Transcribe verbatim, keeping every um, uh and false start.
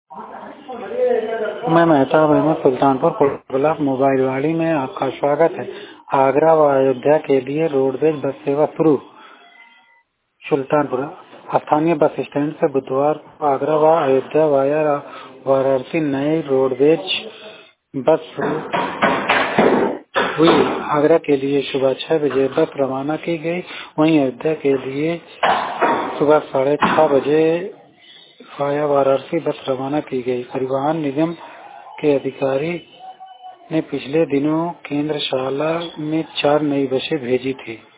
मैं Mehtab Ahmad Sultanpur block mobile वाड़ी में आपका स्वागत है। आगरा व अयोध्या के लिए रोडवेज बस सेवा शुरू। सुल्तानपुर स्थानीय बस स्टैंड से बुधवार को आगरा व अयोध्या वाया वाराणसी नई रोडवेज बस शुरू हुई। आगरा के लिए सुबह छह बजे बस रवाना की गई, वहीं अयोध्या के लिए सुबह साढ़े छह बजे वाया वाराणसी बस रवाना की गई। परिवहन निगम के अधिकारी ने पिछले दिनों केंद्रशाला में चार नई बसें भेजी थी।